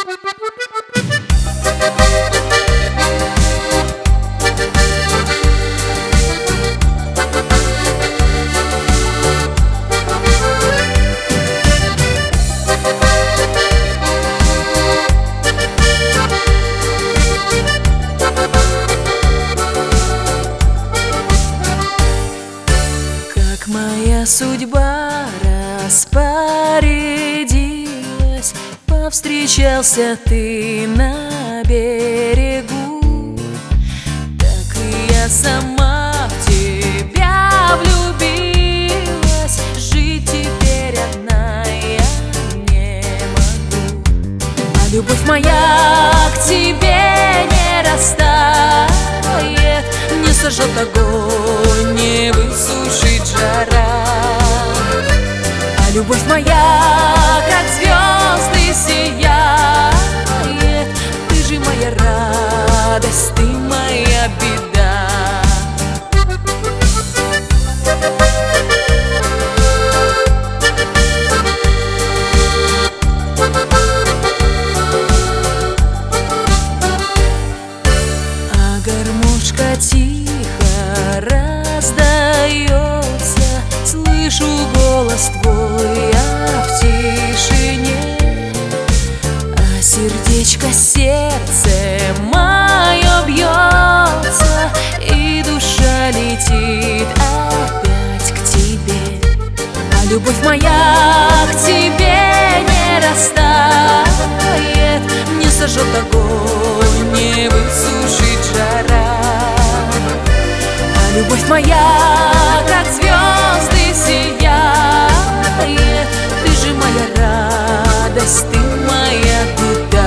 Моя судьба распорядилась, повстречался ты на берегу. Так и я сама в тебя влюбилась, жить теперь одна я не могу. А любовь моя к тебе не растает, не сожжет огонь, не высушит жара. А любовь моя, как звезды, сияет. Ты же моя радость, ты моя беда. А гармошка тихо раздается, слышу голос твой я в тишине. А сердечко, сердце мое бьется, и душа летит опять к тебе. А любовь моя к тебе не растает, не сожжет огонь, не высушит жара. А любовь моя, как звезды, сияет. Ты же моя радость, ты моя беда.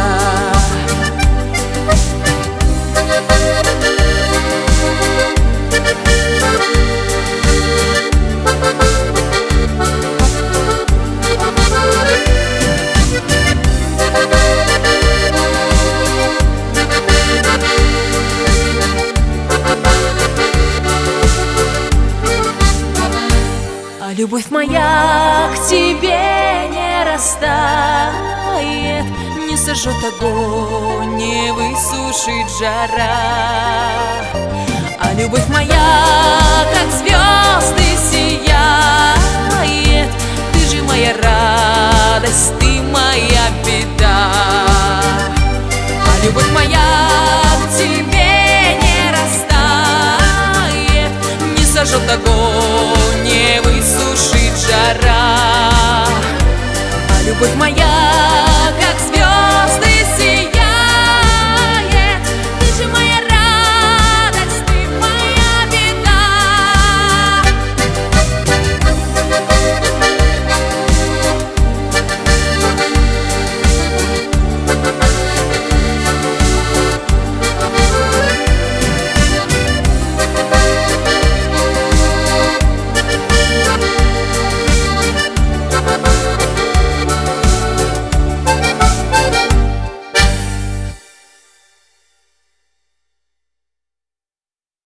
А любовь моя к тебе не растает, не сожжет огонь, не высушит жара. А любовь моя, как звезды, сияет. Ты же моя радость, ты моя беда. А любовь моя к тебе не растает, не сожжет огонь, не высушит жара. А любовь моя